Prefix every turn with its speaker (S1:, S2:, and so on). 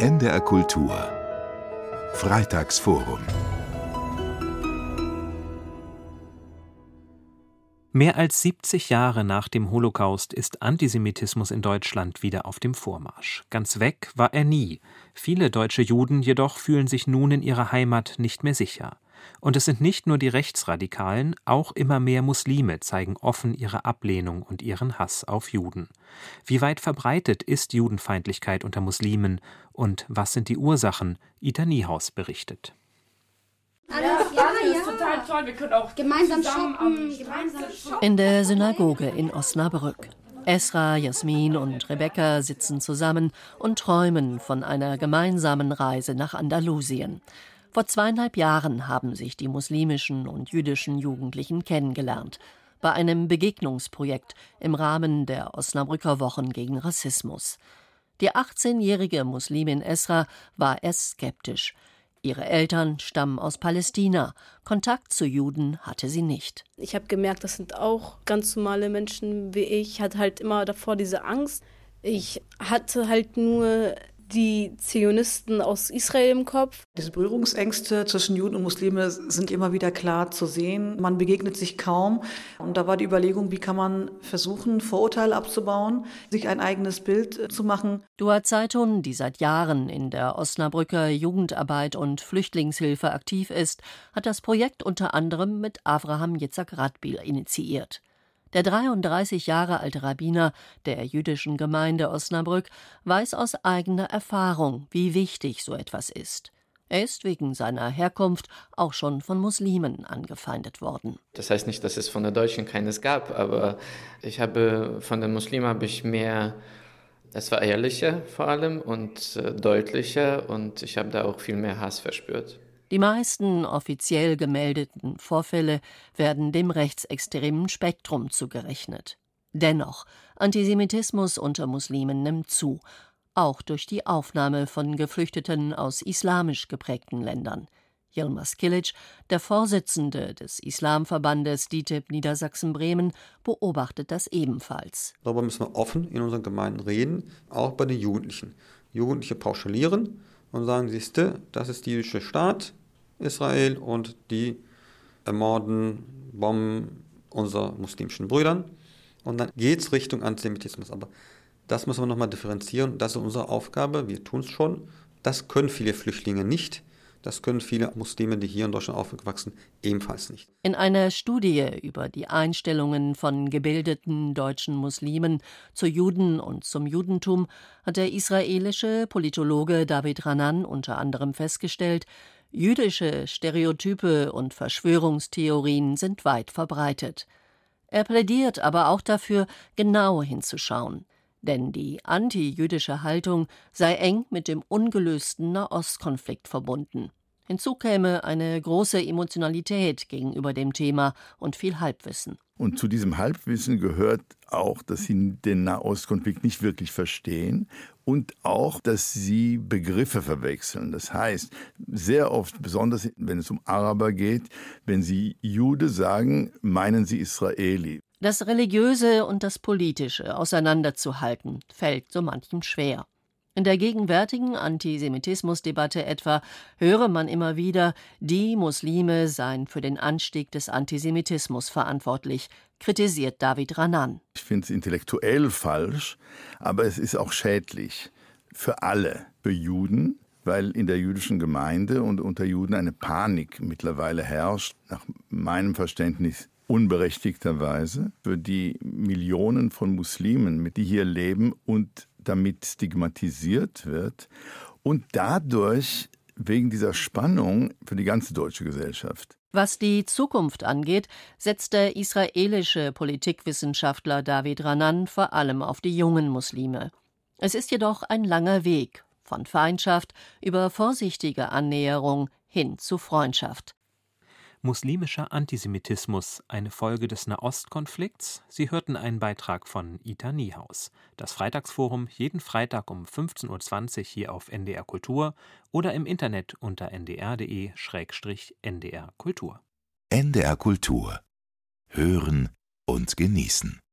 S1: NDR Kultur Freitagsforum.
S2: Mehr als 70 Jahre nach dem Holocaust ist Antisemitismus in Deutschland wieder auf dem Vormarsch. Ganz weg war er nie. Viele deutsche Juden jedoch fühlen sich nun in ihrer Heimat nicht mehr sicher. Und es sind nicht nur die Rechtsradikalen, auch immer mehr Muslime zeigen offen ihre Ablehnung und ihren Hass auf Juden. Wie weit verbreitet ist Judenfeindlichkeit unter Muslimen und was sind die Ursachen? Ita Niehaus berichtet.
S3: Das ist total toll. Wir können auch gemeinsam shoppen.
S4: In der Synagoge in Osnabrück. Esra, Jasmin und Rebecca sitzen zusammen und träumen von einer gemeinsamen Reise nach Andalusien. Vor 2,5 Jahren haben sich die muslimischen und jüdischen Jugendlichen kennengelernt. Bei einem Begegnungsprojekt im Rahmen der Osnabrücker Wochen gegen Rassismus. Die 18-jährige Muslimin Esra war erst skeptisch. Ihre Eltern stammen aus Palästina. Kontakt zu Juden hatte sie nicht.
S5: Ich habe gemerkt, das sind auch ganz normale Menschen wie ich. Ich hatte halt immer davor diese Angst. Ich hatte halt nur die Zionisten aus Israel im Kopf.
S6: Diese Berührungsängste zwischen Juden und Muslime sind immer wieder klar zu sehen. Man begegnet sich kaum. Und da war die Überlegung, wie kann man versuchen, Vorurteile abzubauen, sich ein eigenes Bild zu machen.
S4: Dua Zeitun, die seit Jahren in der Osnabrücker Jugendarbeit und Flüchtlingshilfe aktiv ist, hat das Projekt unter anderem mit Avraham Yitzhak Radbil initiiert. Der 33 Jahre alte Rabbiner der jüdischen Gemeinde Osnabrück weiß aus eigener Erfahrung, wie wichtig so etwas ist. Er ist wegen seiner Herkunft auch schon von Muslimen angefeindet worden.
S7: Das heißt nicht, dass es von den Deutschen keines gab, aber von den Muslimen es war ehrlicher vor allem und deutlicher und ich habe da auch viel mehr Hass verspürt.
S4: Die meisten offiziell gemeldeten Vorfälle werden dem rechtsextremen Spektrum zugerechnet. Dennoch, Antisemitismus unter Muslimen nimmt zu, auch durch die Aufnahme von Geflüchteten aus islamisch geprägten Ländern. Yilmaz Kilic, der Vorsitzende des Islamverbandes DİTİB Niedersachsen-Bremen, beobachtet das ebenfalls.
S8: Darüber müssen wir offen in unseren Gemeinden reden, auch bei den Jugendlichen. Jugendliche pauschalieren und sagen, siehste, das ist der jüdische Staat, Israel, und die ermorden, bomben unsere muslimischen Brüder. Und dann geht es Richtung Antisemitismus. Aber das müssen wir nochmal differenzieren. Das ist unsere Aufgabe, wir tun es schon. Das können viele Flüchtlinge nicht. Das können viele Muslime, die hier in Deutschland aufgewachsen sind, ebenfalls nicht.
S4: In einer Studie über die Einstellungen von gebildeten deutschen Muslimen zu Juden und zum Judentum hat der israelische Politologe David Ranan unter anderem festgestellt, jüdische Stereotype und Verschwörungstheorien sind weit verbreitet. Er plädiert aber auch dafür, genau hinzuschauen. Denn die antijüdische Haltung sei eng mit dem ungelösten Nahostkonflikt verbunden. Hinzu käme eine große Emotionalität gegenüber dem Thema und viel Halbwissen.
S9: Und zu diesem Halbwissen gehört auch, dass sie den Nahostkonflikt nicht wirklich verstehen und auch, dass sie Begriffe verwechseln. Das heißt, sehr oft, besonders wenn es um Araber geht, wenn sie Jude sagen, meinen sie Israeli.
S4: Das Religiöse und das Politische auseinanderzuhalten, fällt so manchem schwer. In der gegenwärtigen Antisemitismusdebatte etwa höre man immer wieder, die Muslime seien für den Anstieg des Antisemitismus verantwortlich, kritisiert David Ranan.
S9: Ich finde es intellektuell falsch, aber es ist auch schädlich für alle, für Juden, weil in der jüdischen Gemeinde und unter Juden eine Panik mittlerweile herrscht, nach meinem Verständnis unberechtigterweise, für die Millionen von Muslimen, die hier leben und damit stigmatisiert wird und dadurch wegen dieser Spannung für die ganze deutsche Gesellschaft.
S4: Was die Zukunft angeht, setzt der israelische Politikwissenschaftler David Ranan vor allem auf die jungen Muslime. Es ist jedoch ein langer Weg, von Feindschaft über vorsichtige Annäherung hin zu Freundschaft.
S2: Muslimischer Antisemitismus, eine Folge des Nahostkonflikts? Sie hörten einen Beitrag von Ita Niehaus. Das Freitagsforum jeden Freitag um 15:20 Uhr hier auf NDR Kultur oder im Internet unter ndr.de/ndr Kultur.
S1: NDR Kultur. Hören und genießen.